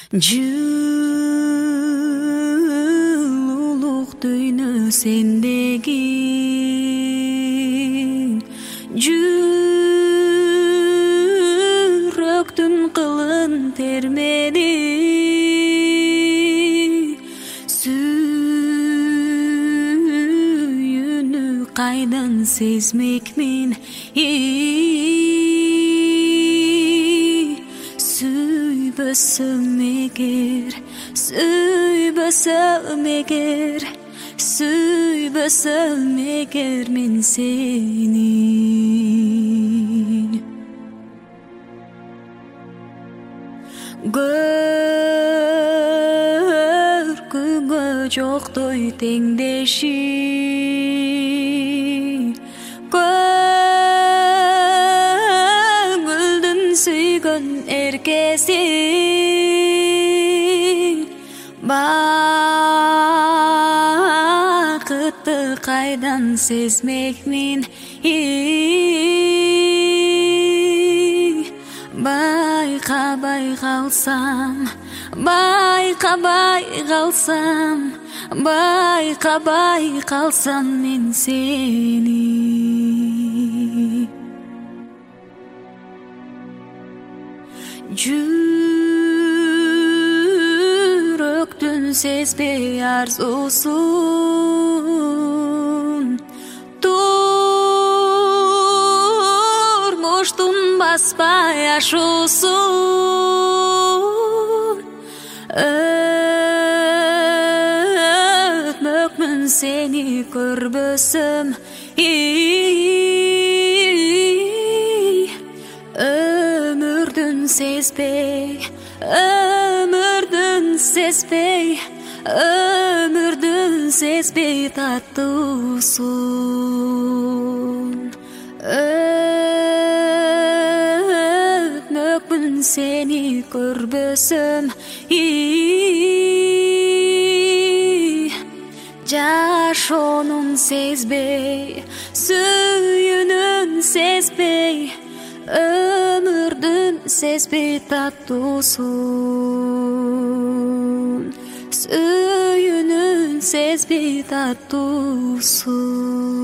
Жылулук дүйнө сендеги жүрөктүн кылын термени сүйүүнү кайдан сезмекмин Süybösöm eger men seni Görküngö joktoy tengdеши Көңүлдүн сүйгөн эркеси Бакытты кайдан сезмекмин Байкабай калсам мен сени Жүрөктүн сезбей арзусун Турмуштун баспай ашуусун Өтмөкмүн сени көрбөсөм Өмүрдүн сезбей таттуусун Өтмөкмүн сени көрбөсөм Жашоонун сезбей сүйүүнүн сезбей Өмүрдүн сезбей таттуусун Сүйүүнүн сезбей таттуусун